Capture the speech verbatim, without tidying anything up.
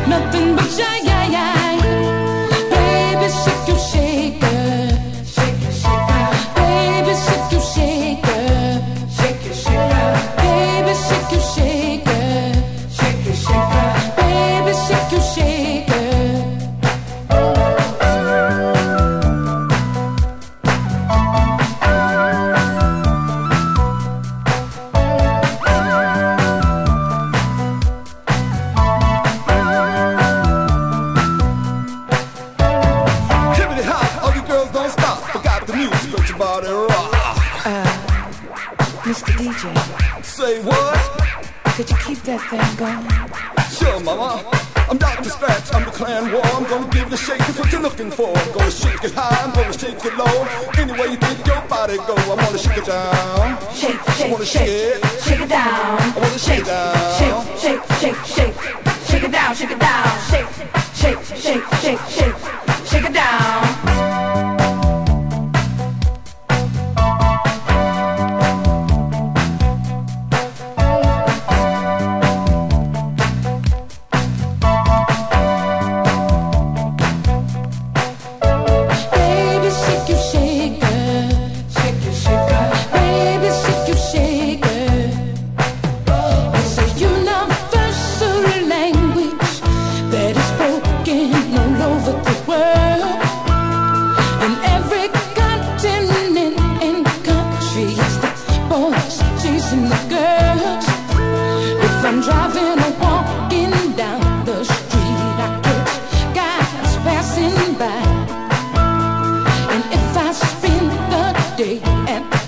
nothing but shy, yeah, yeah. Baby, shake your shaker, shake your shaker. Baby, shake your shaker, shake your shaker. Baby, shake your shaker, shake your shaker. Baby, shake your shaker. Mister D J, say what? could you keep that thing going? Sure, mama. I'm Doctor Scratch, I'm the clan war. I'm gonna give it a shake, that's what you're looking for. I'm gonna shake it high, I'm gonna shake it low. Any way you think your body go, I wanna shake it down. Shake, shake, I wanna shake, shake it. shake it down. I wanna shake it down. Shake, shake, shake, shake, shake it down, shake it down. Shake, shake, shake, shake, shake, shake it down. I'm driving or walking down the street, I catch guys passing by. And if I spend the day at